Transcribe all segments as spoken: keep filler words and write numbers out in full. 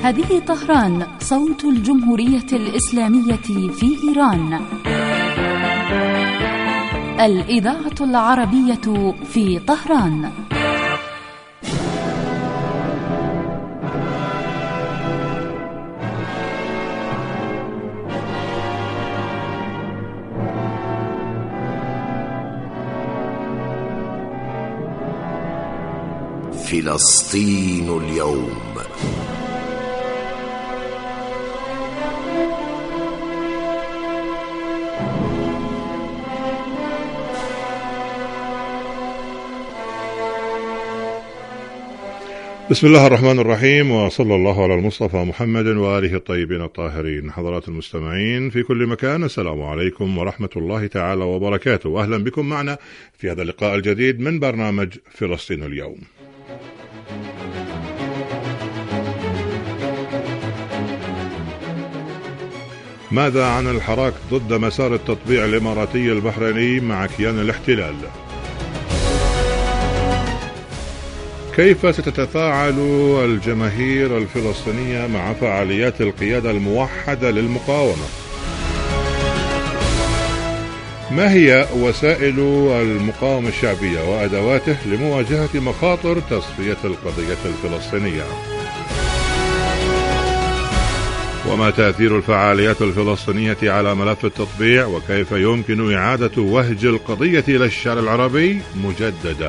هذه طهران، صوت الجمهورية الإسلامية في إيران. الإذاعة العربية في طهران. فلسطين اليوم. بسم الله الرحمن الرحيم، وصلى الله على المصطفى محمد وآله الطيبين الطاهرين. حضرات المستمعين في كل مكان، السلام عليكم ورحمة الله تعالى وبركاته، وأهلا بكم معنا في هذا اللقاء الجديد من برنامج فلسطين اليوم. ماذا عن الحراك ضد مسار التطبيع الإماراتي البحريني مع كيان الاحتلال؟ كيف ستتفاعل الجماهير الفلسطينية مع فعاليات القيادة الموحدة للمقاومة؟ ما هي وسائل المقاومة الشعبية وأدواته لمواجهة مخاطر تصفية القضية الفلسطينية؟ وما تأثير الفعاليات الفلسطينية على ملف التطبيع، وكيف يمكن إعادة وهج القضية إلى الشارع العربي مجددا؟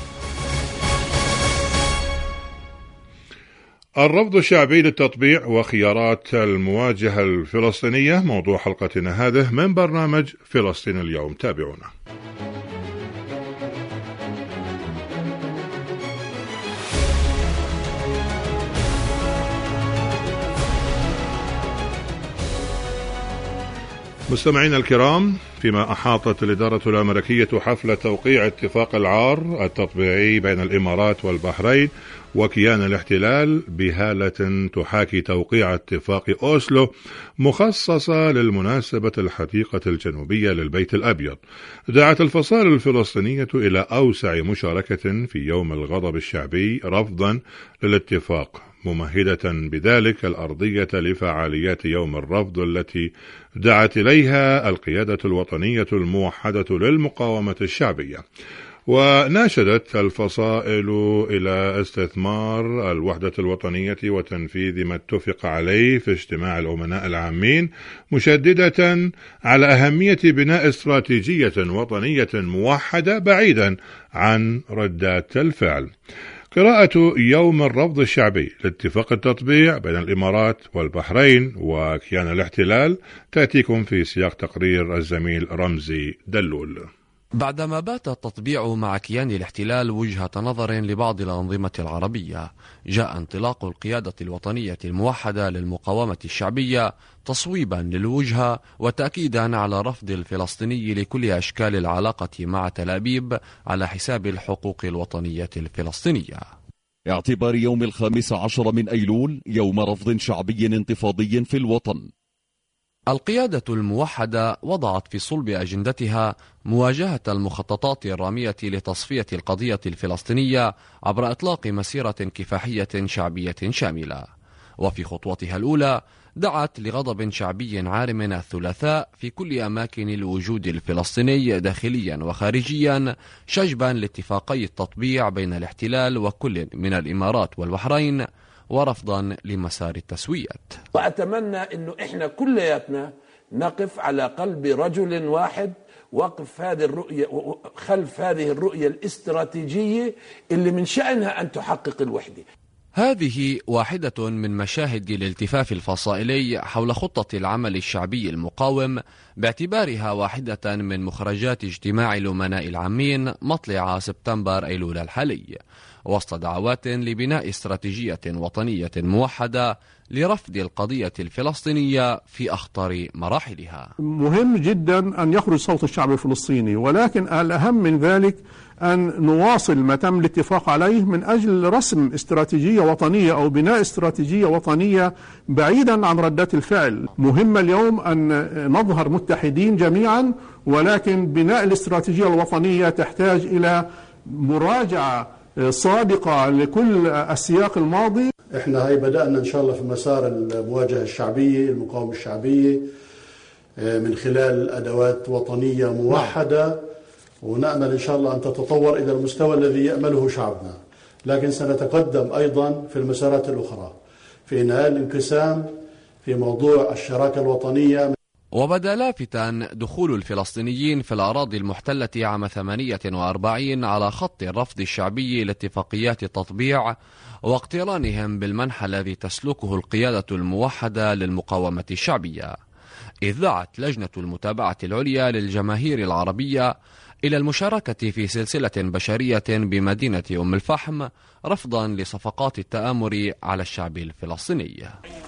الرفض الشعبي للتطبيع وخيارات المواجهة الفلسطينية موضوع حلقتنا هذه من برنامج فلسطين اليوم. تابعونا. مستمعينا الكرام، فيما أحاطت الإدارة الأمريكية حفل توقيع اتفاق العار التطبيعي بين الإمارات والبحرين وكيان الاحتلال بهالة تحاكي توقيع اتفاق أوسلو مخصصة للمناسبة الحديقة الجنوبية للبيت الأبيض، دعت الفصائل الفلسطينية إلى أوسع مشاركة في يوم الغضب الشعبي رفضا للاتفاق، ممهدة بذلك الأرضية لفعاليات يوم الرفض التي دعت إليها القيادة الوطنية الموحدة للمقاومة الشعبية. وناشدت الفصائل إلى استثمار الوحدة الوطنية وتنفيذ ما اتفق عليه في اجتماع الأمناء العامين، مشددة على أهمية بناء استراتيجية وطنية موحدة بعيدا عن ردات الفعل. قراءة يوم الرفض الشعبي لاتفاق التطبيع بين الإمارات والبحرين وكيان الاحتلال تأتيكم في سياق تقرير الزميل رمزي دلول. بعدما بات التطبيع مع كيان الاحتلال وجهة نظر لبعض الأنظمة العربية، جاء انطلاق القيادة الوطنية الموحدة للمقاومة الشعبية تصويبا للوجهة وتأكيدا على رفض الفلسطيني لكل أشكال العلاقة مع تل أبيب على حساب الحقوق الوطنية الفلسطينية. اعتبار يوم الخامس عشر من أيلول يوم رفض شعبي انتفاضي في الوطن. القيادة الموحدة وضعت في صلب أجندتها مواجهة المخططات الرامية لتصفية القضية الفلسطينية عبر إطلاق مسيرة كفاحية شعبية شاملة، وفي خطوتها الأولى دعت لغضب شعبي عارم الثلاثاء في كل أماكن الوجود الفلسطيني داخليا وخارجيا، شجبا لاتفاقي التطبيع بين الاحتلال وكل من الإمارات والبحرين، ورفضا لمسار التسويات. وأتمنى أنه إحنا كلياتنا نقف على قلب رجل واحد، وقف هذه الرؤية خلف هذه الرؤية الاستراتيجية اللي من شأنها أن تحقق الوحدة. هذه واحدة من مشاهد الالتفاف الفصائلي حول خطة العمل الشعبي المقاوم، باعتبارها واحدة من مخرجات اجتماع الأمناء العامين مطلع سبتمبر أيلول الحالي، وسط دعوات لبناء استراتيجية وطنية موحدة لرفض القضية الفلسطينية في أخطر مراحلها. مهم جدا أن يخرج صوت الشعب الفلسطيني، ولكن الأهم من ذلك أن نواصل ما تم الاتفاق عليه من أجل رسم استراتيجية وطنية أو بناء استراتيجية وطنية بعيدا عن ردات الفعل. مهم اليوم أن نظهر متحدين جميعا، ولكن بناء الاستراتيجية الوطنية تحتاج إلى مراجعة صادقة لكل السياق الماضي. احنا هي بدأنا إن شاء الله في مسار المواجهة الشعبية، المقاومة الشعبية، من خلال أدوات وطنية موحدة، ونأمل إن شاء الله أن تتطور إلى المستوى الذي يأمله شعبنا. لكن سنتقدم أيضا في المسارات الأخرى في إنهاء الانقسام، في موضوع الشراكة الوطنية. وبدا لافتا دخول الفلسطينيين في الأراضي المحتلة عام ثمانية وأربعين على خط الرفض الشعبي لاتفاقيات التطبيع، واقترانهم بالمنحى الذي تسلكه القيادة الموحدة للمقاومة الشعبية، إذ دعت لجنة المتابعة العليا للجماهير العربية إلى المشاركة في سلسلة بشرية بمدينة أم الفحم رفضا لصفقات التآمر على الشعب الفلسطيني.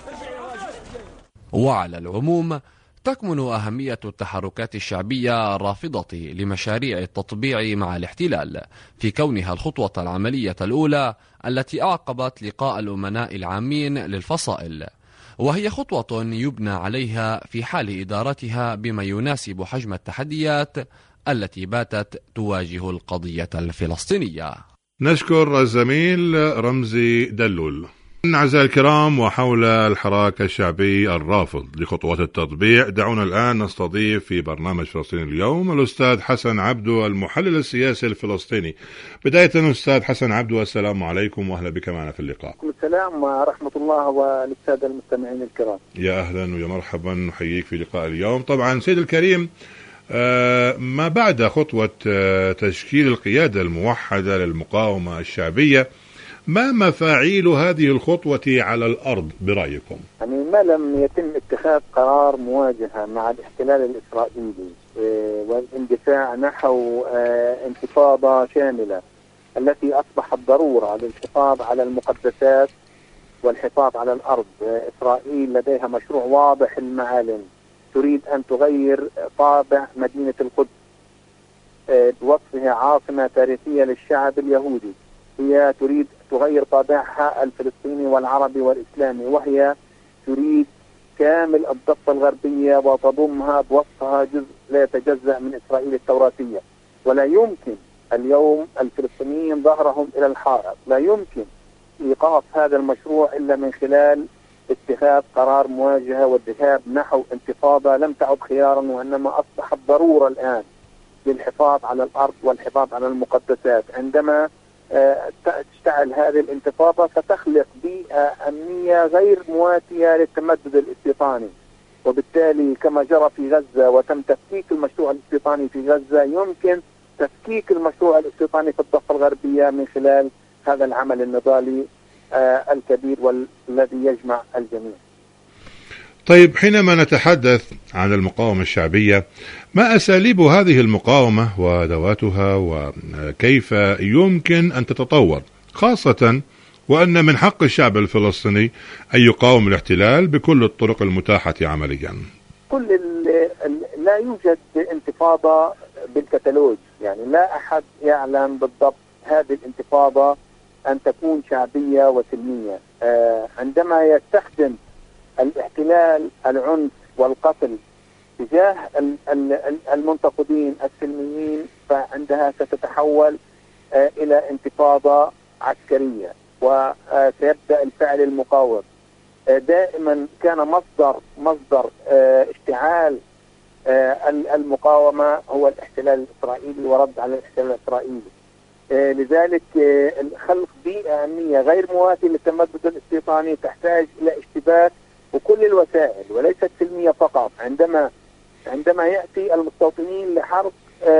وعلى العموم تكمن أهمية التحركات الشعبية الرافضة لمشاريع التطبيع مع الاحتلال في كونها الخطوة العملية الأولى التي أعقبت لقاء الأمناء العامين للفصائل، وهي خطوة يبنى عليها في حال إدارتها بما يناسب حجم التحديات التي باتت تواجه القضية الفلسطينية. نشكر الزميل رمزي دلول. أعزائي الكرام، وحول الحراك الشعبي الرافض لخطوات التطبيع، دعونا الآن نستضيف في برنامج فلسطين اليوم الأستاذ حسن عبدو، المحلل السياسي الفلسطيني. بداية أستاذ حسن عبدو، السلام عليكم وأهلا بك معنا في اللقاء. السلام ورحمة الله وللسادة المستمعين الكرام. يا أهلا ويا مرحبا، نحييك في لقاء اليوم. طبعا سيد الكريم، آه ما بعد خطوة آه تشكيل القيادة الموحدة للمقاومة الشعبية، ما مفاعيل هذه الخطوة على الأرض برأيكم؟ يعني ما لم يتم اتخاذ قرار مواجهة مع الاحتلال الإسرائيلي والاندفاع نحو انتفاضة شاملة التي أصبحت ضرورة للحفاظ على المقدسات والحفاظ على الأرض. إسرائيل لديها مشروع واضح المعالم، تريد أن تغير طابع مدينة القدس بوصفها عاصمة تاريخية للشعب اليهودي. هي تريد تغير طابعها الفلسطيني والعربي والإسلامي، وهي تريد كامل الضفة الغربية وتضمها بوصفها جزء لا يتجزأ من إسرائيل التوراتية. ولا يمكن اليوم الفلسطينيين ظهرهم إلى الحائط، لا يمكن إيقاف هذا المشروع إلا من خلال اتخاذ قرار مواجهة والذهاب نحو انتفاضة لم تعد خيارا، وإنما أصبحت ضرورة الآن للحفاظ على الأرض والحفاظ على المقدسات. عندما تشتعل هذه الانتفاضة ستخلق بيئة أمنية غير مواتية للتمدد الاستيطاني، وبالتالي كما جرى في غزة وتم تفكيك المشروع الاستيطاني في غزة، يمكن تفكيك المشروع الاستيطاني في الضفة الغربية من خلال هذا العمل النضالي الكبير والذي يجمع الجميع. طيب، حينما نتحدث عن المقاومة الشعبية، ما أساليب هذه المقاومة وأدواتها وكيف يمكن أن تتطور، خاصة وأن من حق الشعب الفلسطيني أن يقاوم الاحتلال بكل الطرق المتاحة عمليا؟ كل ال ال لا يوجد انتفاضة بالكتالوج، يعني لا أحد يعلم بالضبط هذه الانتفاضة أن تكون شعبية وسلمية. آه عندما يستخدم الاحتلال العنف والقتل تجاه المنتفضين السلميين، فعندها ستتحول إلى انتفاضة عسكرية وسيبدأ الفعل المقاوم. دائما كان مصدر مصدر اشتعال المقاومة هو الاحتلال الإسرائيلي ورد على الاحتلال الإسرائيلي. لذلك خلق بيئة أمنية غير مواتية للتمدد الاستيطاني تحتاج إلى اشتباك وكل الوسائل وليست سلمية فقط. عندما عندما يأتي المستوطنين لحرق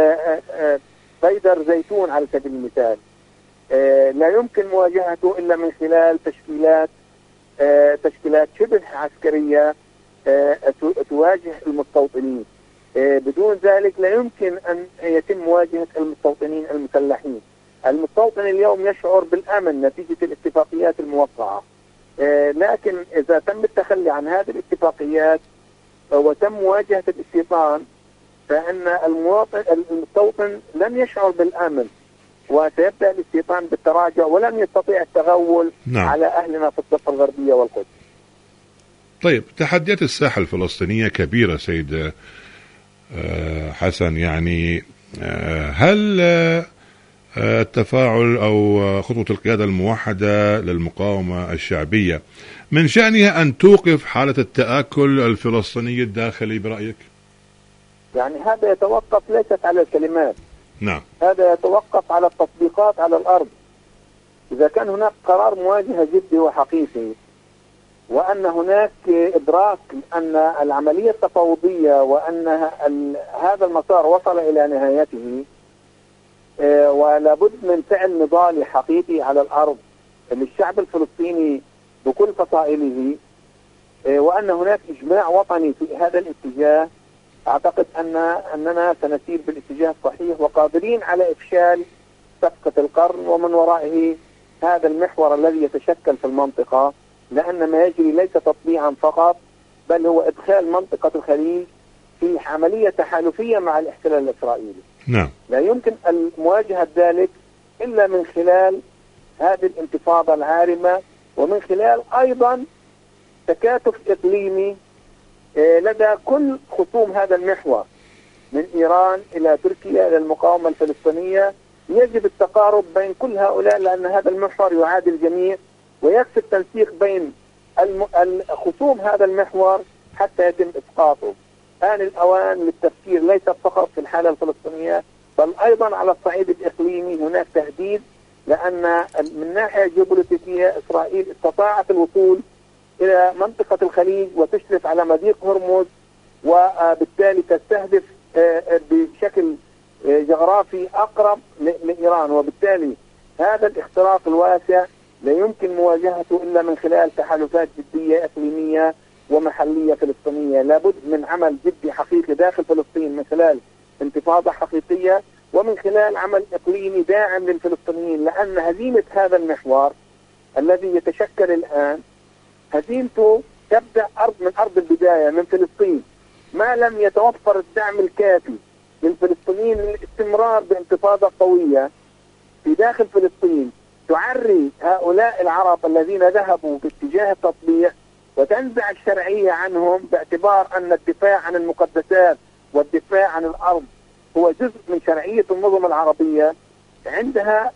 بيدر زيتون على سبيل المثال، لا يمكن مواجهته إلا من خلال تشكيلات تشكيلات شبه عسكرية تواجه المستوطنين. بدون ذلك لا يمكن أن يتم مواجهة المستوطنين المسلحين. المستوطن اليوم يشعر بالأمن نتيجة الاتفاقيات الموقعة، لكن إذا تم التخلي عن هذه الاتفاقيات وتم مواجهة الاستيطان، فإن المواطن المستوطن لن يشعر بالأمن وسيبدأ الاستيطان بالتراجع ولن يستطيع التغول نعم. على أهلنا في الضفة الغربية والقدس. طيب، تحديات الساحة الفلسطينية كبيرة سيد حسن، يعني هل التفاعل أو خطوة القيادة الموحدة للمقاومة الشعبية من شأنها أن توقف حالة التآكل الفلسطيني الداخلي برأيك؟ يعني هذا يتوقف ليست على الكلمات، نعم، هذا يتوقف على التطبيقات على الأرض. إذا كان هناك قرار مواجهة جدي وحقيقي، وأن هناك إدراك أن العملية التفاوضية وأن هذا المسار وصل إلى نهايته، ولا بد من فعل نضالي حقيقي على الأرض للشعب الفلسطيني بكل فصائله، وأن هناك إجماع وطني في هذا الاتجاه، أعتقد أن أننا سنسير بالاتجاه الصحيح وقادرين على إفشال صفقة القرن ومن ورائه هذا المحور الذي يتشكل في المنطقة، لأن ما يجري ليس تطبيعا فقط، بل هو إدخال منطقة الخليج في عملية تحالفية مع الاحتلال الإسرائيلي. نعم. لا يمكن مواجهة ذلك إلا من خلال هذه الانتفاضة العارمة، ومن خلال أيضا تكاتف إقليمي لدى كل خصوم هذا المحور، من إيران إلى تركيا إلى المقاومة الفلسطينية. يجب التقارب بين كل هؤلاء، لأن هذا المحور يعادل الجميع، ويكفي التنسيق بين خصوم هذا المحور حتى يتم إسقاطه. آن الأوان للتفكير ليس فقط في الحالة الفلسطينية، بل أيضا على الصعيد الإقليمي هناك تهديد، لأن من ناحية جيوبوليتيكية إسرائيل استطاعت الوصول إلى منطقة الخليج وتشرف على مضيق هرمز، وبالتالي تستهدف بشكل جغرافي أقرب لإيران، وبالتالي هذا الاختراق الواسع لا يمكن مواجهته إلا من خلال تحالفات جدية إقليمية ومحلية فلسطينية. لابد من عمل جدي حقيقي داخل فلسطين من خلال انتفاضة حقيقية، ومن خلال عمل إقليمي داعم للفلسطينيين، لأن هزيمة هذا المحور الذي يتشكل الآن هزيمته تبدأ أرض من أرض البداية من فلسطين. ما لم يتوفر الدعم الكافي للفلسطينيين للاستمرار بانتفاضة قوية في داخل فلسطين تعري هؤلاء العرب الذين ذهبوا باتجاه التطبيع وتنزع الشرعية عنهم، باعتبار أن الدفاع عن المقدسات والدفاع عن الأرض هو جزء من شرعية النظم العربية. عندها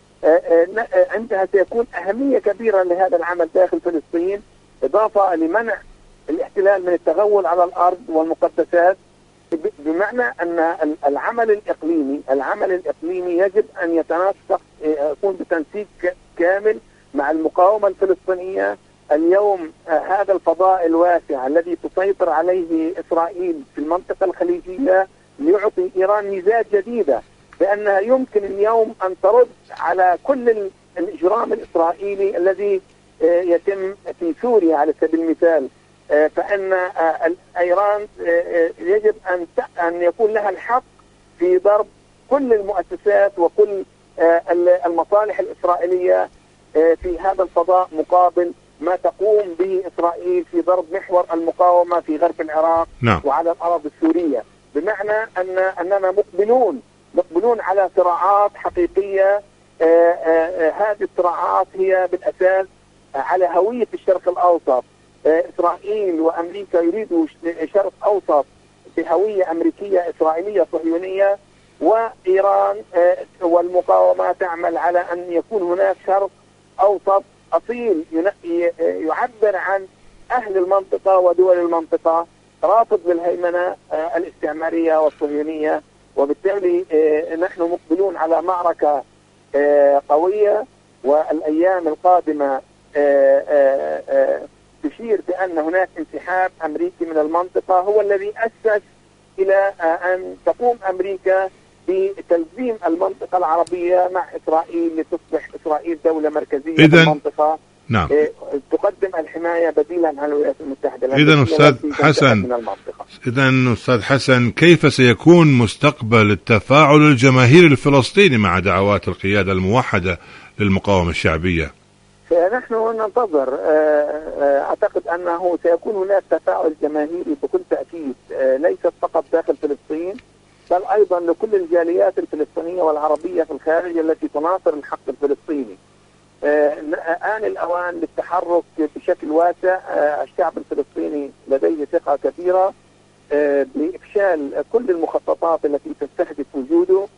عندها سيكون أهمية كبيرة لهذا العمل داخل فلسطين، إضافة لمنع الاحتلال من التغول على الأرض والمقدسات، بمعنى أن العمل الإقليمي العمل الإقليمي يجب أن يتناسق، يكون بتنسيق كامل مع المقاومة الفلسطينية. اليوم هذا الفضاء الواسع الذي تسيطر عليه إسرائيل في المنطقة الخليجية ليعطي إيران ميزات جديدة، بأنها يمكن اليوم أن ترد على كل الإجرام الإسرائيلي الذي يتم في سوريا على سبيل المثال. فإن إيران يجب أن أن يكون لها الحق في ضرب كل المؤسسات وكل المصالح الإسرائيلية في هذا الفضاء، مقابل ما تقوم به إسرائيل في ضرب محور المقاومة في غرب العراق نعم. وعلى الأراضي السورية، بمعنى أن أننا مقبلون مقبلون على صراعات حقيقية. هذه الصراعات هي بالأساس على هوية الشرق الأوسط. إسرائيل وأمريكا يريدوا شرق أوسط بهوية أمريكية إسرائيلية صهيونية، وإيران والمقاومة تعمل على أن يكون هناك شرق أوسط أصيل يعبر عن أهل المنطقة ودول المنطقة، رافض للهيمنة الاستعمارية والصهيونية. وبالتالي نحن مقبلون على معركة قوية، والأيام القادمة تشير بأن هناك انسحاب أمريكي من المنطقة هو الذي أسس إلى أن تقوم أمريكا بتلزيم المنطقة العربية مع إسرائيل لتصبح إسرائيل دولة مركزية في المنطقة. نعم. تقدم الحماية بديلا عن الولايات المتحدة. إذن أستاذ حسن إذن أستاذ حسن كيف سيكون مستقبل التفاعل الجماهيري الفلسطيني مع دعوات القيادة الموحدة للمقاومة الشعبية؟ نحن ننتظر. أعتقد أنه سيكون هناك تفاعل جماهيري بكل تأكيد، ليست فقط داخل فلسطين بل أيضا لكل الجاليات الفلسطينية والعربية في الخارج التي تناصر الحق الفلسطيني. آن الأوان للتحرك بشكل واسع. الشعب الفلسطيني لديه ثقة كبيرة بإفشال كل المخططات التي تستهدف وجوده،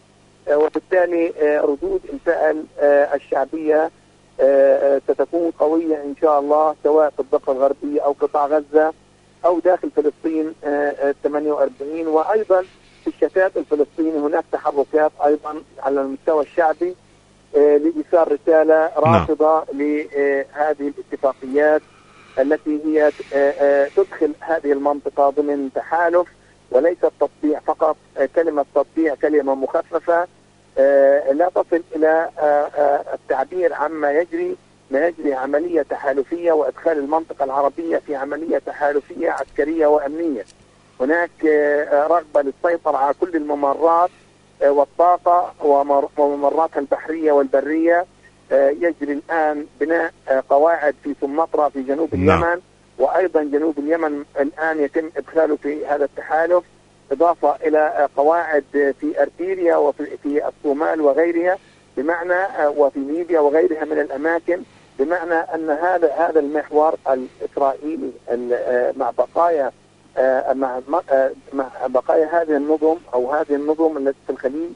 وبالتالي ردود الفعل الشعبية ستكون قوية إن شاء الله، سواء في الضفة الغربية أو قطاع غزة أو داخل فلسطين ثمانية وأربعين، وأيضا في الشتات الفلسطيني هناك تحركات أيضا على المستوى الشعبي لإيصال رسالة رافضة لهذه الاتفاقيات التي هي تدخل هذه المنطقة ضمن تحالف وليس التطبيع فقط. كلمة تطبيع كلمة مخففة لا تصل إلى التعبير عما يجري، ما يجري عملية تحالفية وإدخال المنطقة العربية في عملية تحالفية عسكرية وأمنية. هناك رغبة للسيطرة على كل الممرات والطاقة وممراتها البحرية والبرية. يجري الآن بناء قواعد في سمطرة في جنوب اليمن، وأيضا جنوب اليمن الآن يتم إدخاله في هذا التحالف، إضافة إلى قواعد في أرتيريا وفي في الصومال وغيرها، بمعنى وفي ليبيا وغيرها من الأماكن، بمعنى أن هذا هذا المحور الإسرائيلي مع بقايا مع مع بقايا هذه النظم أو هذه النظم التي في الخليج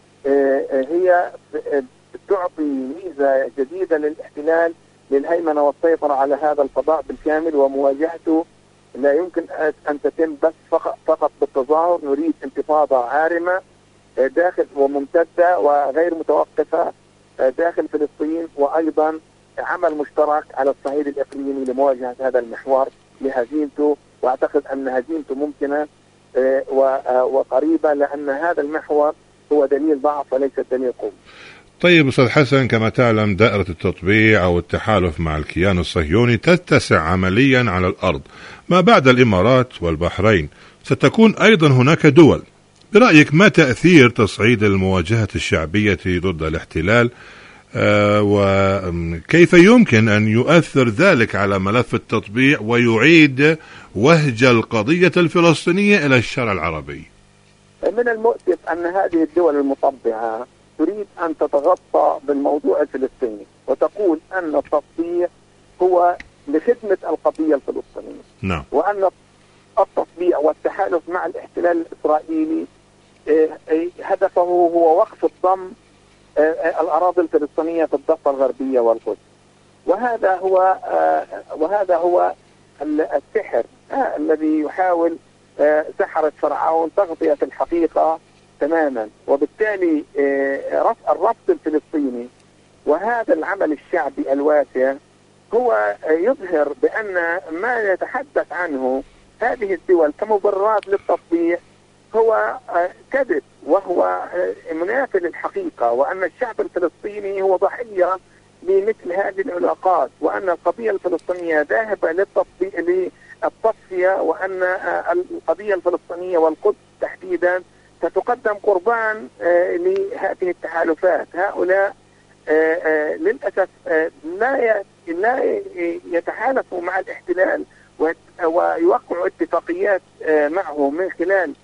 هي تعطي ميزة جديدة للاحتلال للهيمنة والسيطرة على هذا الفضاء بالكامل، ومواجهته لا يمكن أن تتم بس فقط, فقط بالتظاهر. نريد انتفاضة عارمة داخل وممتدة وغير متوقفة داخل فلسطين، وأيضا عمل مشترك على الصعيد الإقليمي لمواجهة هذا المحور لهزيمته، وأعتقد أن هزيمته ممكنة وقريبة، لأن هذا المحور هو دليل ضعف وليس دليل قوة. طيب أستاذ حسن، كما تعلم دائرة التطبيع أو التحالف مع الكيان الصهيوني تتسع عمليا على الأرض. ما بعد الإمارات والبحرين ستكون أيضا هناك دول. برأيك ما تأثير تصعيد المواجهة الشعبية ضد الاحتلال، آه وكيف يمكن أن يؤثر ذلك على ملف التطبيع ويعيد وهج القضية الفلسطينية إلى الشارع العربي؟ من المؤسف أن هذه الدول المطبعة تريد أن تتغطى بالموضوع الفلسطيني وتقول أن التطبيع هو لخدمة القضية الفلسطينية. نعم. وأن التطبيع والتحالف مع الاحتلال الإسرائيلي هدفه هو وقف الضم الأراضي الفلسطينية في الضفة الغربية والقدس. وهذا هو وهذا هو السحر الذي يحاول سحرة فرعون تغطية الحقيقة تماما. وبالتالي الرفض الفلسطيني وهذا العمل الشعبي الواسع هو يظهر بأن ما يتحدث عنه هذه الدول كمبررات للتطبيع هو كذب، وهو منافي للحقيقة، وأن الشعب الفلسطيني هو ضحية لمثل هذه العلاقات، وأن القضية الفلسطينية ذاهبة للتصفية، وأن القضية الفلسطينية والقدس تحديدا ستقدم قربان لهذه التحالفات. هؤلاء للأسف لا لا يتحالفوا مع الاحتلال ويوقعوا اتفاقيات معه من خلال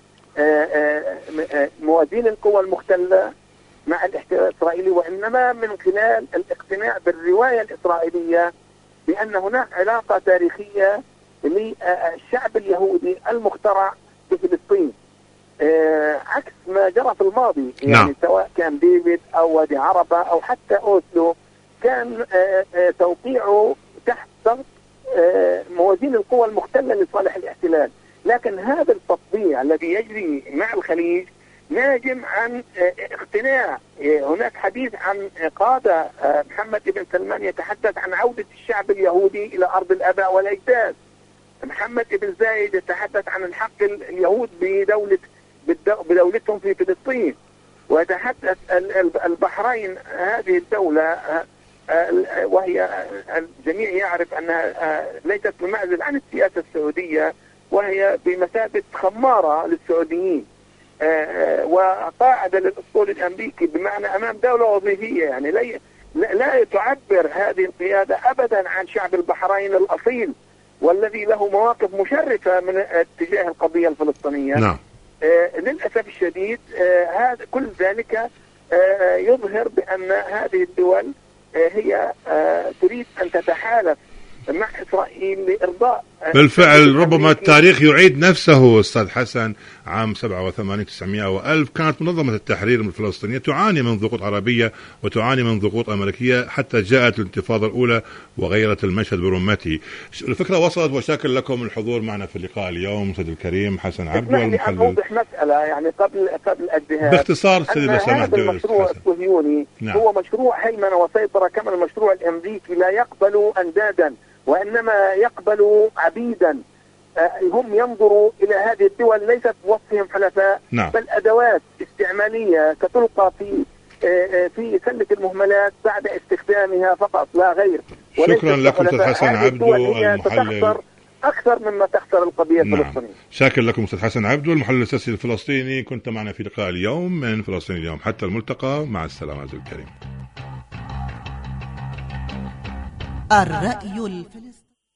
موازين القوى المختلة مع الاحتلال الإسرائيلي، وإنما من خلال الاقتناع بالرواية الإسرائيلية بأن هناك علاقة تاريخية للشعب اليهودي المخترع في فلسطين، عكس ما جرى في الماضي. يعني نعم. سواء كان ديفيد أو وادي عربة أو حتى أوسلو كان توقيعه تحت ضغط موازين القوى المختلة لصالح الاحتلال. لكن هذا التطبيع الذي يجري مع الخليج ناجم عن اقتناع. هناك حديث عن قادة محمد بن سلمان يتحدث عن عودة الشعب اليهودي إلى أرض الآباء والأجداد. محمد بن زايد يتحدث عن الحق اليهود بدولة بدولتهم في فلسطين، ويتحدث البحرين هذه الدولة وهي الجميع يعرف أنها ليست بمعزل عن السياسة السعودية، وهي بمثابة خمارة للسعوديين وقاعدة للأسطول الأمريكي، بمعنى أمام دولة وظيفية. يعني لا لا تعبر هذه القيادة أبدا عن شعب البحرين الأصيل والذي له مواقف مشرفة من اتجاه القضية الفلسطينية. نعم. آه للأسف الشديد آه هذا كل ذلك آه يظهر بأن هذه الدول آه هي آه تريد أن تتحالف مع إسرائيل لإرضاء بالفعل ربما التاريخ يعيد نفسه أستاذ حسن. عام سبعة وثمانين تسعمائة وألف كانت منظمة التحرير الفلسطينية تعاني من ضغوط عربية وتعاني من ضغوط أمريكية حتى جاءت الانتفاضة الأولى وغيرت المشهد برمته. الفكرة وصلت وشاكر لكم الحضور معنا في اللقاء اليوم سيد الكريم حسن عبدو المحلل. أوضح مسألة يعني قبل قبل الذهاب باختصار سيدي لو سمحت. هذا المشروع الصهيوني نعم. هو مشروع هيمنة وسيطرة كما المشروع الأمريكي، لا يقبل أندادا وإنما يقبل عبيدا. هم ينظروا إلى هذه الدول ليست بوصفهم حلفاء نعم. بل أدوات استعمالية ستلقى في في سلة المهملات بعد استخدامها فقط لا غير. شكرا لكم أستاذ حسن عبدو المحلل. أكثر مما تخسر القضية نعم. الفلسطينية. شاكر لكم أستاذ حسن عبدو المحلل السياسي الفلسطيني، كنت معنا في لقاء اليوم من فلسطين اليوم. حتى الملتقى، مع السلامة عزيزي الكريم. الرأي الفلسطيني.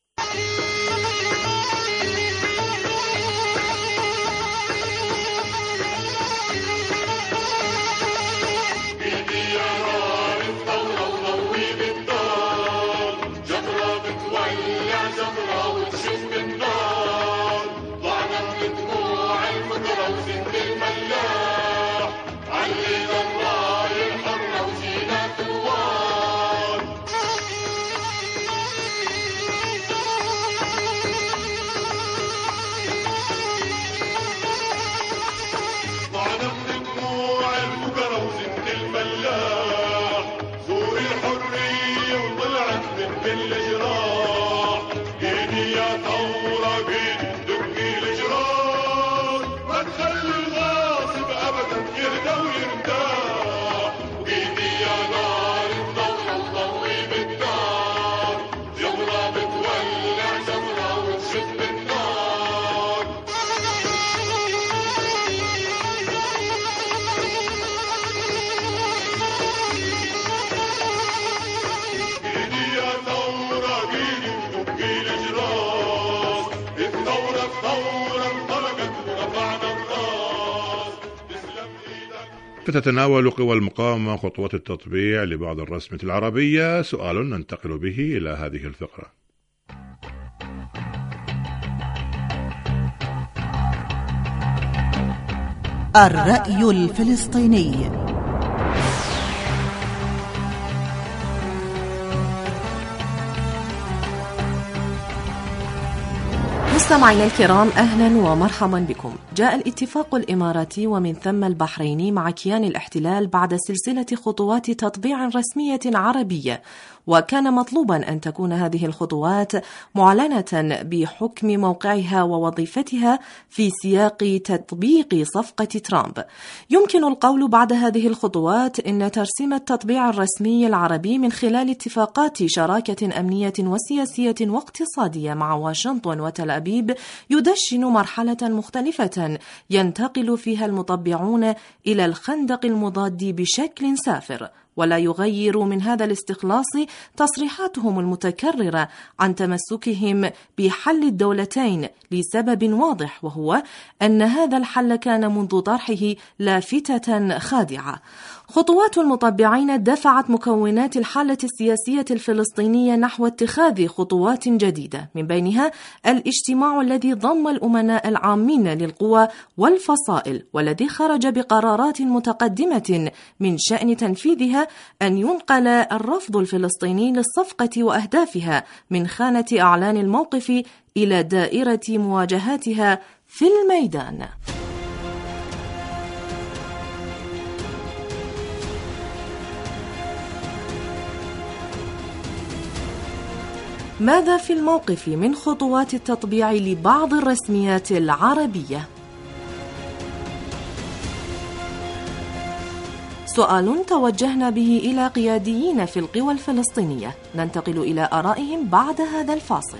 تتناول قوى المقاومة خطوات التطبيع لبعض الرسمة العربية. سؤال ننتقل به إلى هذه الفقرة. الرأي الفلسطيني. مستمعينا الكرام، أهلا ومرحبا بكم. جاء الاتفاق الإماراتي ومن ثم البحريني مع كيان الاحتلال بعد سلسلة خطوات تطبيع رسمية عربية، وكان مطلوبا أن تكون هذه الخطوات معلنة بحكم موقعها ووظيفتها في سياق تطبيق صفقة ترامب. يمكن القول بعد هذه الخطوات إن ترسيم التطبيع الرسمي العربي من خلال اتفاقات شراكة أمنية وسياسية واقتصادية مع واشنطن وتل أبيب يدشن مرحلة مختلفة ينتقل فيها المطبعون إلى الخندق المضاد بشكل سافر، ولا يغير من هذا الاستخلاص تصريحاتهم المتكررة عن تمسكهم بحل الدولتين لسبب واضح، وهو أن هذا الحل كان منذ طرحه لافتة خادعة. خطوات المطبعين دفعت مكونات الحالة السياسية الفلسطينية نحو اتخاذ خطوات جديدة، من بينها الاجتماع الذي ضم الأمناء العامين للقوى والفصائل، والذي خرج بقرارات متقدمة من شأن تنفيذها أن ينقل الرفض الفلسطيني للصفقة وأهدافها من خانة أعلان الموقف إلى دائرة مواجهاتها في الميدان. ماذا في الموقف من خطوات التطبيع لبعض الرسميات العربية؟ سؤال توجهنا به إلى قياديين في القوى الفلسطينية. ننتقل إلى آرائهم بعد هذا الفاصل.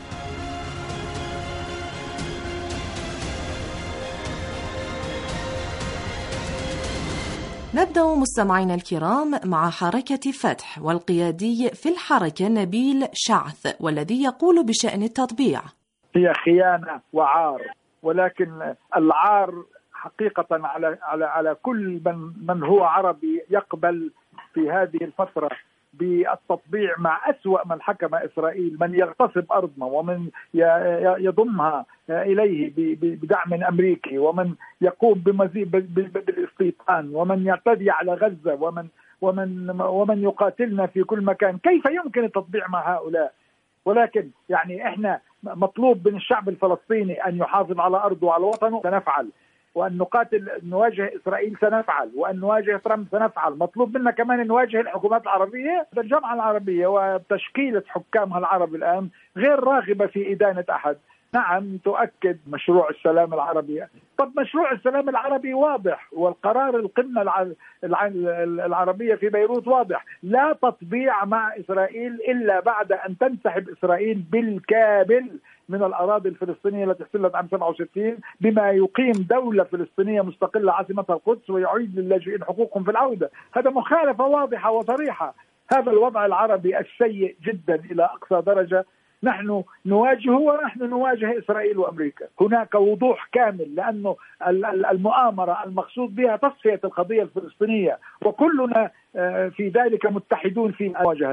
نبدأ مستمعينا الكرام مع حركة فتح، والقيادي في الحركة نبيل شعث، والذي يقول بشأن التطبيع: هي خيانة وعار، ولكن العار حقيقة على على على كل من من هو عربي يقبل في هذه الفترة بالتطبيع مع أسوأ من حكم إسرائيل، من يغتصب أرضنا ومن يضمها إليه بدعم أمريكي، ومن يقوم بمزيد بالاستيطان، ومن يعتدي على غزة، ومن ومن ومن يقاتلنا في كل مكان. كيف يمكن التطبيع مع هؤلاء؟ ولكن يعني احنا مطلوب من الشعب الفلسطيني أن يحافظ على أرضه وعلى وطنه، سنفعل. وأن نقاتل نواجه إسرائيل سنفعل، وأن نواجه ترامب سنفعل. مطلوب منا كمان نواجه الحكومات العربية. الجامعة العربية وتشكيلة حكامها العرب الآن غير راغبة في إدانة أحد. نعم تؤكد مشروع السلام العربي. طب مشروع السلام العربي واضح، والقرار القمة العربية في بيروت واضح، لا تطبيع مع إسرائيل إلا بعد أن تنسحب إسرائيل بالكامل من الأراضي الفلسطينية التي احتلت عام سبعة وستين، بما يقيم دولة فلسطينية مستقلة عاصمتها القدس، ويعيد للاجئين حقوقهم في العودة. هذا مخالفة واضحة وصريحة. هذا الوضع العربي السيء جدا إلى أقصى درجة نحن نواجهه، ونحن نواجه إسرائيل وأمريكا. هناك وضوح كامل، لأنه المؤامرة المقصود بها تصفية القضية الفلسطينية، وكلنا في ذلك متحدون في مواجهة.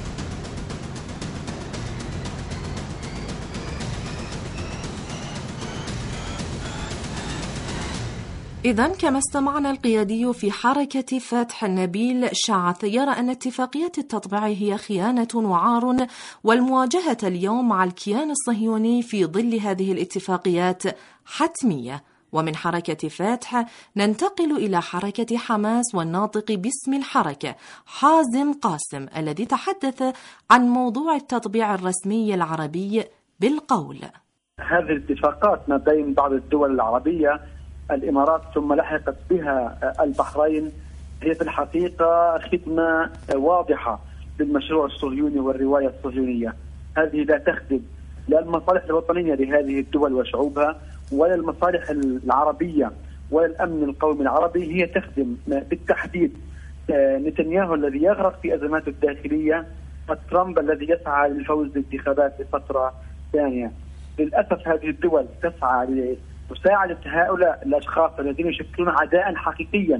إذن كما استمعنا، القيادي في حركة فتح نبيل شعث يرى أن اتفاقيات التطبيع هي خيانة وعار، والمواجهة اليوم مع الكيان الصهيوني في ظل هذه الاتفاقيات حتمية. ومن حركة فتح ننتقل إلى حركة حماس، والناطق باسم الحركة حازم قاسم الذي تحدث عن موضوع التطبيع الرسمي العربي بالقول: هذه الاتفاقات ما بين بعض الدول العربية، الإمارات ثم لحقت بها البحرين، هي في الحقيقة خدمة واضحة للمشروع الصهيوني والرواية الصهيونية. هذه لا تخدم لا المصالح الوطنية لهذه الدول وشعوبها، ولا المصالح العربية، ولا الأمن القومي العربي. هي تخدم بالتحديد نتنياهو الذي يغرق في أزماته الداخلية، وترامب الذي يسعى للفوز بالانتخابات لفترة ثانية. للأسف هذه الدول تسعى مساعدة هؤلاء الأشخاص الذين يشكلون عداء حقيقيا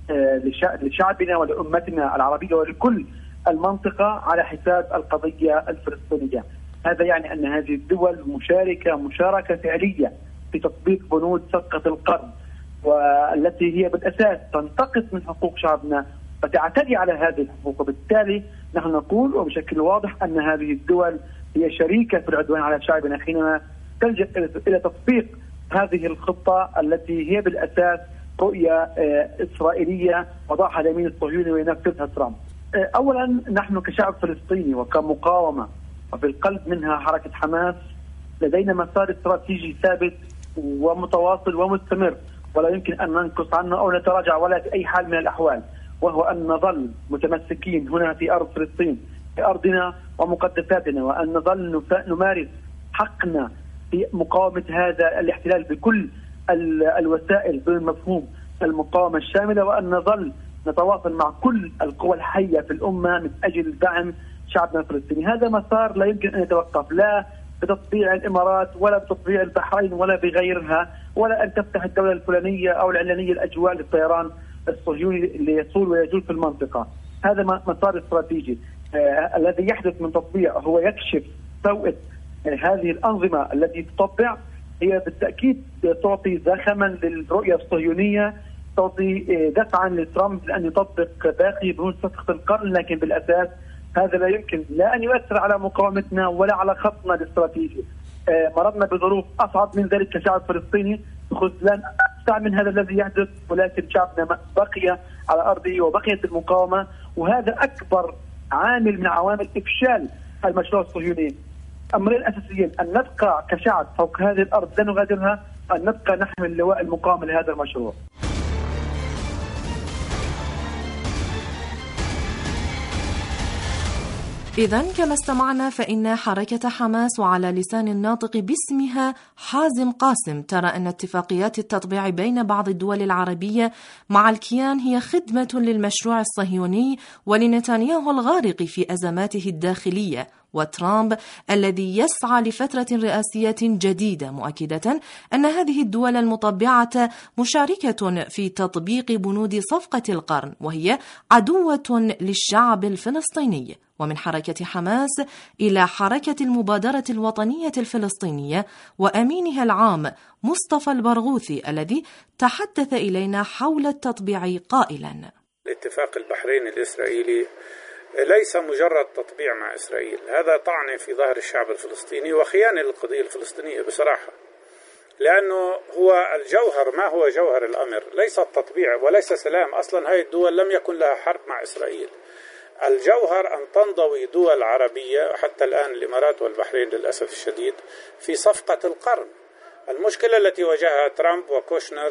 لشعبنا ولأمتنا العربية ولكل المنطقة على حساب القضية الفلسطينية. هذا يعني أن هذه الدول مشاركة مشاركة فعلية في تطبيق بنود صفقة القرن، والتي هي بالأساس تنتقص من حقوق شعبنا وتعتدي على هذه الحقوق. وبالتالي نحن نقول وبشكل واضح أن هذه الدول هي شريكة في العدوان على شعبنا حينما تلجأ إلى تطبيق هذه الخطة التي هي بالأساس رؤية إسرائيلية وضعها اليمين الصهيوني وينفذها ترامب. أولا نحن كشعب فلسطيني وكمقاومة، وفي القلب منها حركة حماس، لدينا مسار استراتيجي ثابت ومتواصل ومستمر ولا يمكن أن ننقص عنه أو نتراجع ولا في أي حال من الأحوال، وهو أن نظل متمسكين هنا في أرض فلسطين، في أرضنا ومقدساتنا، وأن نظل نمارس حقنا في مقاومة هذا الاحتلال بكل الوسائل بمفهوم المقاومة الشاملة، وأن نظل نتواصل مع كل القوى الحية في الأمة من أجل دعم شعبنا الفلسطيني. هذا مسار لا يمكن أن يتوقف، لا بتطبيع الإمارات ولا بتطبيع البحرين ولا بغيرها، ولا أن تفتح الدولة الفلانية أو العلانية الأجواء للطيران الصهيوني اللي يصول ويجول في المنطقة. هذا مسار استراتيجي. آه الذي يحدث من تطبيع هو يكشف سوءة هذه الأنظمة التي تطبع. هي بالتأكيد تعطي زخما للرؤية الصهيونية، تعطي دفعا لترامب لأن يطبق باقي بنود صفقة القرن، لكن بالأساس هذا لا يمكن لا أن يؤثر على مقاومتنا ولا على خطنا الاستراتيجي. مررنا بظروف أصعب من ذلك كشعب فلسطيني بخذلان أكثر من هذا الذي يحدث، ولكن شعبنا بقي على أرضه وبقيت المقاومة، وهذا أكبر عامل من عوامل إفشال المشروع الصهيوني. أمرين أساسيين: أن نبقى كشعب فوق هذه الأرض لا نغادرها، أن نبقى نحمل لواء المقاومة لهذا المشروع. إذن كما استمعنا فإن حركة حماس وعلى لسان الناطق باسمها حازم قاسم ترى أن اتفاقيات التطبيع بين بعض الدول العربية مع الكيان هي خدمة للمشروع الصهيوني ولنتنياهو الغارق في أزماته الداخلية، وترامب الذي يسعى لفترة رئاسية جديدة، مؤكدة أن هذه الدول المطبعة مشاركة في تطبيق بنود صفقة القرن، وهي عدوة للشعب الفلسطيني. ومن حركة حماس إلى حركة المبادرة الوطنية الفلسطينية وأمينها العام مصطفى البرغوثي الذي تحدث إلينا حول التطبيع قائلا: الاتفاق البحريني الإسرائيلي ليس مجرد تطبيع مع إسرائيل، هذا طعن في ظهر الشعب الفلسطيني وخيانة للقضية الفلسطينية بصراحة، لأنه هو الجوهر، ما هو جوهر الأمر ليس التطبيع وليس سلام. أصلا هذه الدول لم يكن لها حرب مع إسرائيل. الجوهر أن تنضوي دول عربية، حتى الآن الإمارات والبحرين للأسف الشديد، في صفقة القرن. المشكلة التي واجهها ترامب وكوشنر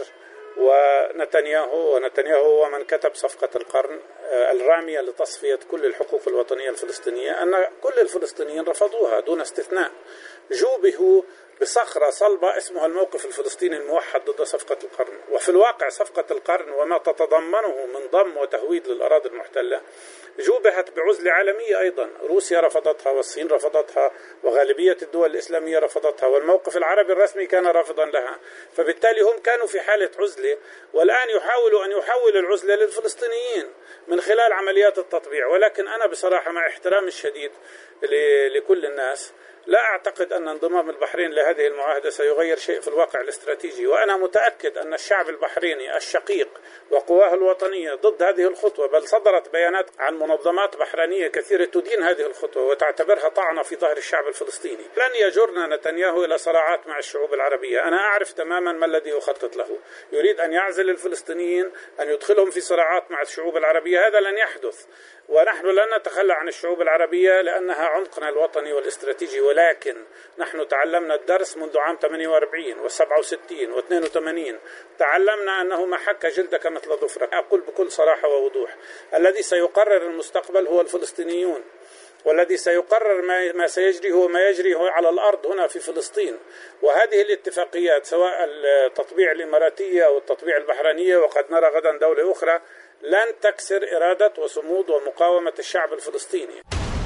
ونتنياهو ونتنياهو هو من كتب صفقة القرن الرامية لتصفية كل الحقوق الوطنية الفلسطينية، أن كل الفلسطينيين رفضوها دون استثناء، جوبهوا بصخرة صلبة اسمها الموقف الفلسطيني الموحد ضد صفقة القرن. وفي الواقع صفقة القرن وما تتضمنه من ضم وتهويد للأراضي المحتلة جوبهت بعزلة عالمية أيضا، روسيا رفضتها والصين رفضتها وغالبية الدول الإسلامية رفضتها والموقف العربي الرسمي كان رافضا لها، فبالتالي هم كانوا في حالة عزلة، والآن يحاولوا أن يحولوا العزلة للفلسطينيين من خلال عمليات التطبيع. ولكن أنا بصراحة مع احترامي الشديد لكل الناس لا أعتقد أن انضمام البحرين لهذه المعاهدة سيغير شيء في الواقع الاستراتيجي، وأنا متأكد أن الشعب البحريني الشقيق وقواه الوطنية ضد هذه الخطوة، بل صدرت بيانات عن منظمات بحرينية كثيرة تدين هذه الخطوة وتعتبرها طعنة في ظهر الشعب الفلسطيني. لن يجرنا نتنياهو إلى صراعات مع الشعوب العربية، أنا أعرف تماما ما الذي يخطط له، يريد أن يعزل الفلسطينيين، أن يدخلهم في صراعات مع الشعوب العربية، هذا لن يحدث، ونحن لن نتخلى عن الشعوب العربية لأنها عمقنا الوطني والاستراتيجي. ولكن نحن تعلمنا الدرس منذ عام ثمانية وأربعين وسبعة وستين واثنين وثمانين، تعلمنا أنه ما حك جلدك مثل ظفرك. أقول بكل صراحة ووضوح، الذي سيقرر المستقبل هو الفلسطينيون، والذي سيقرر ما سيجري هو ما يجري هو على الأرض هنا في فلسطين. وهذه الاتفاقيات سواء التطبيع الإماراتية أو التطبيع البحرينية، وقد نرى غدا دولة أخرى، لن تكسر إرادة وصمود ومقاومة الشعب الفلسطيني.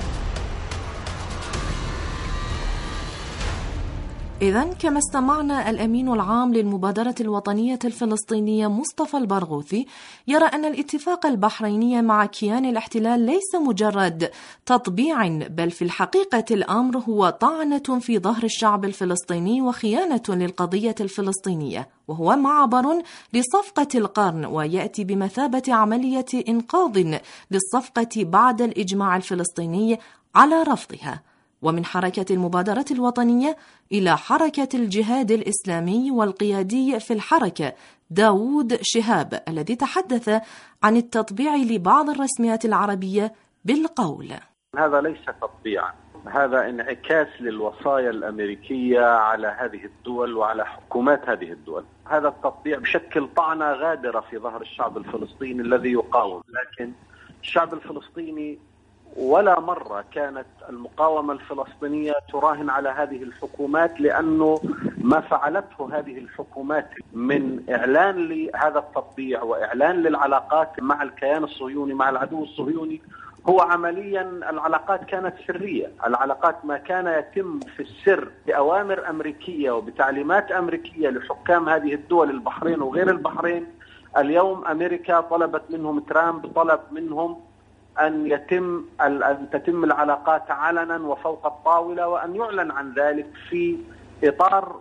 إذن كما استمعنا، الأمين العام للمبادرة الوطنية الفلسطينية مصطفى البرغوثي يرى أن الاتفاق البحريني مع كيان الاحتلال ليس مجرد تطبيع، بل في الحقيقة الأمر هو طعنة في ظهر الشعب الفلسطيني وخيانة للقضية الفلسطينية، وهو معبر لصفقة القرن، ويأتي بمثابة عملية إنقاذ للصفقة بعد الإجماع الفلسطيني على رفضها. ومن حركة المبادرة الوطنية إلى حركة الجهاد الإسلامي والقيادي في الحركة داود شهاب الذي تحدث عن التطبيع لبعض الرسميات العربية بالقول: هذا ليس تطبيعا، هذا انعكاس للوصايا الأمريكية على هذه الدول وعلى حكومات هذه الدول. هذا التطبيع بشكل طعنة غادرة في ظهر الشعب الفلسطيني الذي يقاوم، لكن الشعب الفلسطيني ولا مرة كانت المقاومة الفلسطينية تراهن على هذه الحكومات، لأنه ما فعلته هذه الحكومات من إعلان لهذا التطبيع وإعلان للعلاقات مع الكيان الصهيوني مع العدو الصهيوني هو عمليا العلاقات كانت سرية. العلاقات ما كان يتم في السر بأوامر أمريكية وبتعليمات أمريكية لحكام هذه الدول، البحرين وغير البحرين. اليوم أمريكا طلبت منهم، ترامب طلب منهم أن يتم أن تتم العلاقات علنا وفوق الطاولة، وأن يعلن عن ذلك في إطار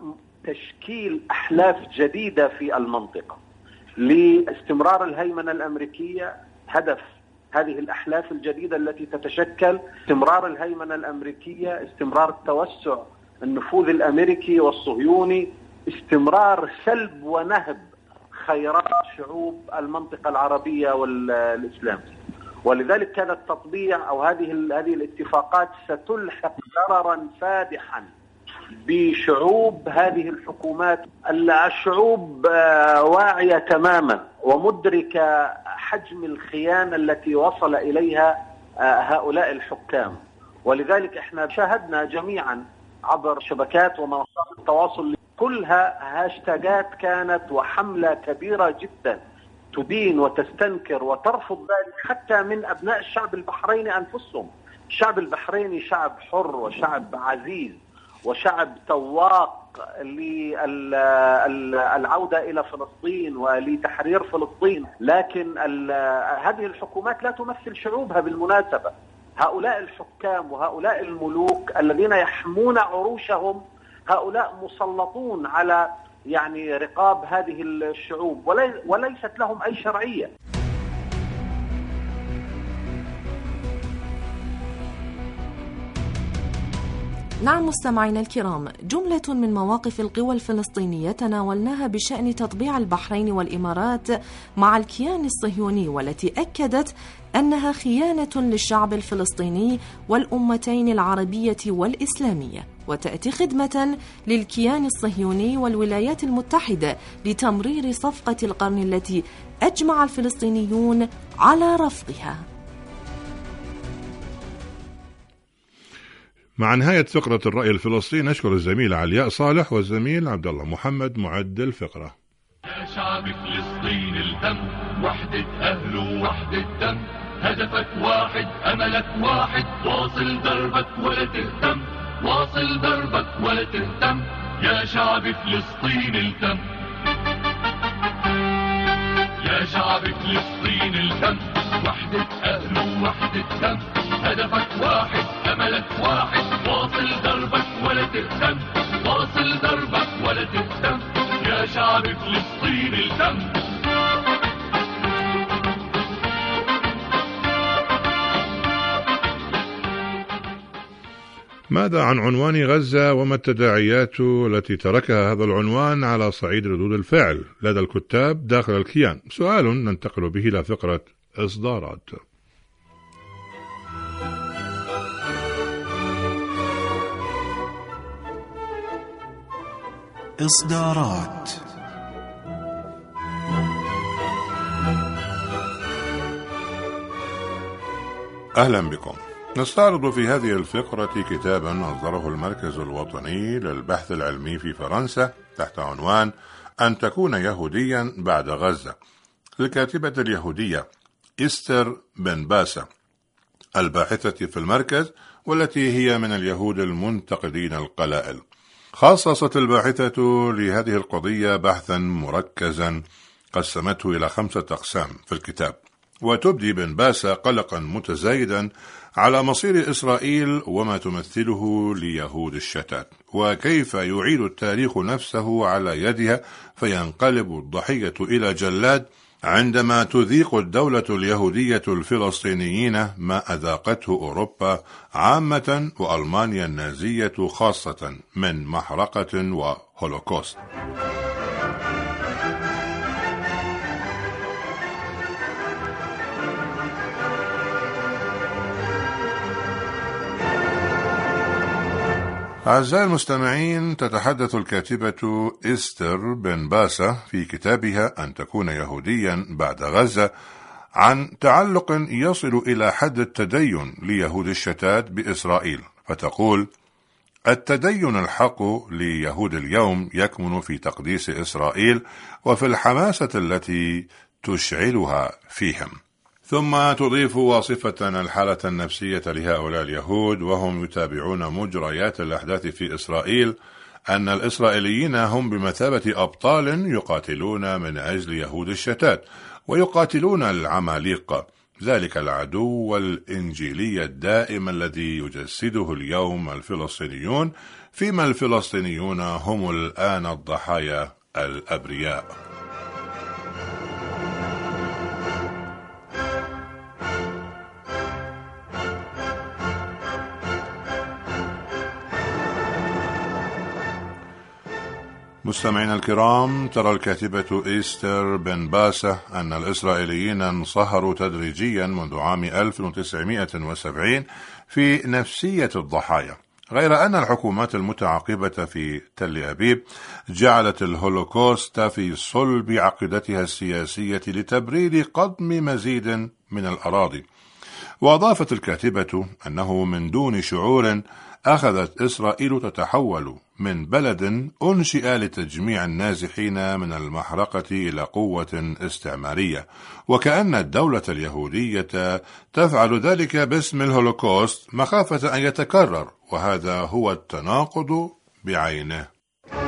تشكيل أحلاف جديدة في المنطقة لاستمرار الهيمنة الأمريكية. هدف هذه الأحلاف الجديدة التي تتشكل استمرار الهيمنة الأمريكية، استمرار التوسع النفوذ الأمريكي والصهيوني، استمرار سلب ونهب خيرات شعوب المنطقة العربية والإسلامية. ولذلك هذا التطبيع أو هذه هذه الاتفاقات ستلحق ضررا فادحا بشعوب هذه الحكومات. الشعوب واعية تماما ومدركة حجم الخيانة التي وصل إليها هؤلاء الحكام، ولذلك احنا شاهدنا جميعا عبر شبكات ومنصات التواصل كلها هاشتاجات كانت وحملة كبيرة جدا تدين وتستنكر وترفض ذلك حتى من أبناء الشعب البحريني أنفسهم. الشعب البحريني شعب حر وشعب عزيز وشعب سواق للعودة إلى فلسطين ولتحرير فلسطين، لكن هذه الحكومات لا تمثل شعوبها بالمناسبة. هؤلاء الحكام وهؤلاء الملوك الذين يحمون عروشهم هؤلاء مسلطون على يعني رقاب هذه الشعوب وليست لهم أي شرعية. نعم مستمعينا الكرام، جملة من مواقف القوى الفلسطينية تناولناها بشأن تطبيع البحرين والإمارات مع الكيان الصهيوني، والتي أكدت أنها خيانة للشعب الفلسطيني والأمتين العربية والإسلامية، وتأتي خدمة للكيان الصهيوني والولايات المتحدة لتمرير صفقة القرن التي أجمع الفلسطينيون على رفضها. مع نهاية فقرة الرأي الفلسطيني نشكر الزميل علياء صالح والزميل عبد الله محمد معد الفقرة. يا شعب فلسطين الهم، وحدة أهل ووحدة دم، هدفك واحد أملك واحد، واصل دربك ولا تهتم، واصل دربك ولا تهتم، يا شعب فلسطين الهم، يا شعب فلسطين الهم، وحدة أهل ووحدة دم، هدفك واحد أملك واحد، واصل دربك ولا تهتم، واصل دربك ولا تهتم، يا شعب فلسطين الدم. ماذا عن عنوان غزة وما التداعيات التي تركها هذا العنوان على صعيد ردود الفعل لدى الكتاب داخل الكيان؟ سؤال ننتقل به إلى فقرة إصدارات. إصدارات. أهلا بكم. نستعرض في هذه الفقرة كتابا أصدره المركز الوطني للبحث العلمي في فرنسا تحت عنوان أن تكون يهوديا بعد غزة، للكاتبة اليهودية إستر بن باسة الباحثة في المركز، والتي هي من اليهود المنتقدين القلائل. خصصت الباحثة لهذه القضية بحثا مركزا قسمته إلى خمسة أقسام في الكتاب، وتبدي بن باسة قلقا متزايدا على مصير إسرائيل وما تمثله ليهود الشتات، وكيف يعيد التاريخ نفسه على يدها فينقلب الضحية إلى جلاد عندما تذيق الدولة اليهودية الفلسطينيين ما أذاقته أوروبا عامة وألمانيا النازية خاصة من محرقة وهولوكوست. أعزائي المستمعين، تتحدث الكاتبة إستر بن باسة في كتابها أن تكون يهوديا بعد غزة عن تعلق يصل إلى حد التدين ليهود الشتات بإسرائيل، فتقول: التدين الحق ليهود اليوم يكمن في تقديس إسرائيل وفي الحماسة التي تشعلها فيهم. ثم تضيف واصفة الحالة النفسية لهؤلاء اليهود وهم يتابعون مجريات الأحداث في إسرائيل أن الإسرائيليين هم بمثابة أبطال يقاتلون من أجل يهود الشتات، ويقاتلون العماليق، ذلك العدو والإنجيلي الدائم الذي يجسده اليوم الفلسطينيون، فيما الفلسطينيون هم الآن الضحايا الأبرياء. مستمعينا الكرام، ترى الكاتبة إستر بن باسة أن الإسرائيليين انصهروا تدريجيا منذ عام ألف وتسعمائة وسبعين في نفسية الضحايا، غير أن الحكومات المتعاقبة في تل أبيب جعلت الهولوكوست في صلب عقيدتها السياسية لتبرير قضم مزيد من الأراضي. وأضافت الكاتبة أنه من دون شعور أخذت إسرائيل تتحول من بلد أنشئ لتجميع النازحين من المحرقة إلى قوة استعمارية، وكأن الدولة اليهودية تفعل ذلك باسم الهولوكوست مخافة أن يتكرر، وهذا هو التناقض بعينه.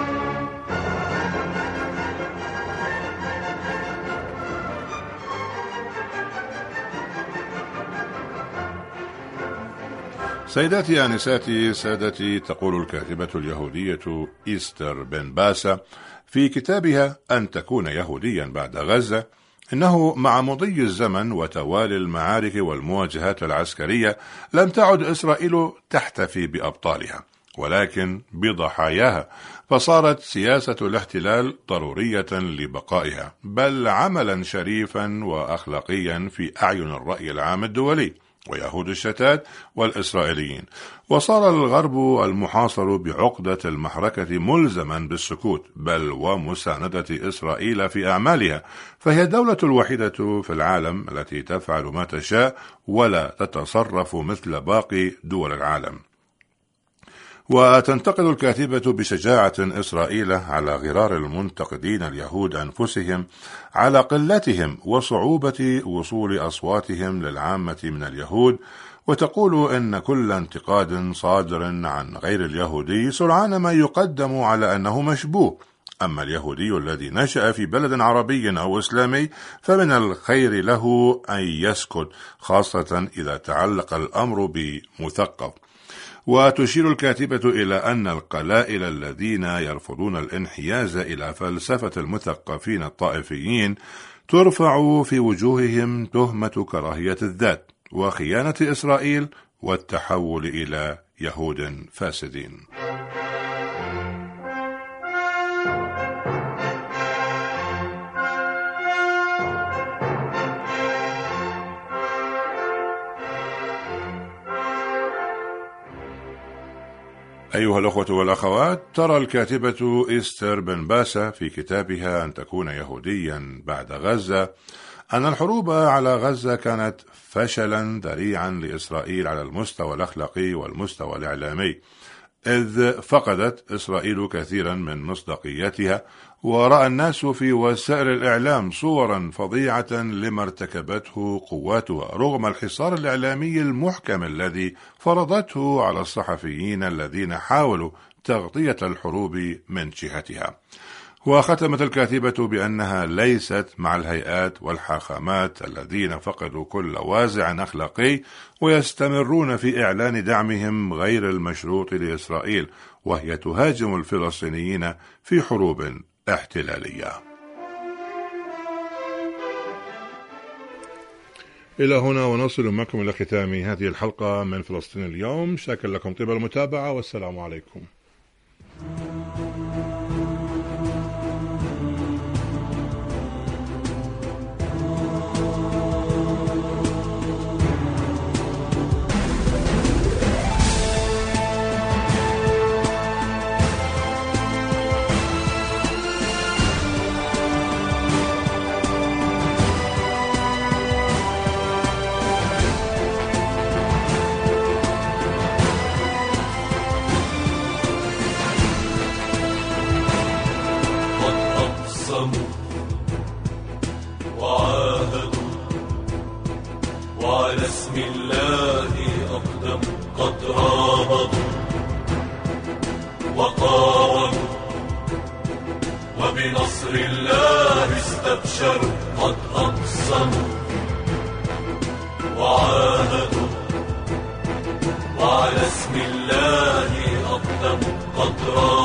سيداتي آنساتي سادتي، تقول الكاتبة اليهودية إستر بن باسا في كتابها أن تكون يهوديا بعد غزة: إنه مع مضي الزمن وتوالي المعارك والمواجهات العسكرية لم تعد إسرائيل تحتفي بأبطالها ولكن بضحاياها، فصارت سياسة الاحتلال ضرورية لبقائها، بل عملا شريفا وأخلاقيا في أعين الرأي العام الدولي ويهود الشتات والإسرائيليين. وصار الغرب المحاصر بعقدة المحركة ملزما بالسكوت بل ومساندة إسرائيل في أعمالها، فهي الدولة الوحيدة في العالم التي تفعل ما تشاء ولا تتصرف مثل باقي دول العالم. وتنتقد الكاتبة بشجاعة إسرائيل على غرار المنتقدين اليهود أنفسهم على قلتهم وصعوبة وصول أصواتهم للعامة من اليهود، وتقول إن كل انتقاد صادر عن غير اليهودي سرعان ما يقدم على أنه مشبوه، أما اليهودي الذي نشأ في بلد عربي أو إسلامي فمن الخير له أن يسكت، خاصة إذا تعلق الأمر بمثقف. وتشير الكاتبة إلى أن القلائل الذين يرفضون الانحياز إلى فلسفة المثقفين الطائفيين ترفع في وجوههم تهمة كراهية الذات وخيانة إسرائيل والتحول إلى يهود فاسدين. أيها الأخوة والأخوات، ترى الكاتبة إستر بن باسا في كتابها أن تكون يهوديا بعد غزة أن الحروب على غزة كانت فشلا ذريعا لإسرائيل على المستوى الأخلاقي والمستوى الإعلامي، إذ فقدت إسرائيل كثيرا من مصداقيتها، ورأى الناس في وسائل الإعلام صورا فظيعة لما ارتكبته قواتها رغم الحصار الإعلامي المحكم الذي فرضته على الصحفيين الذين حاولوا تغطية الحروب من جهتها. وختمت الكاتبة بأنها ليست مع الهيئات والحاخامات الذين فقدوا كل وازع أخلاقي ويستمرون في إعلان دعمهم غير المشروط لإسرائيل، وهي تهاجم الفلسطينيين في حروب احتلالية. إلى هنا ونصل معكم إلى ختام هذه الحلقة من فلسطين اليوم. شاكر لكم طيب المتابعة والسلام عليكم. بسم الله أقدم قد رابطوا وقاوموا وبنصر الله استبشروا قد أقسموا وعاهدوا وعلى اسم الله أقدموا قد رابطوا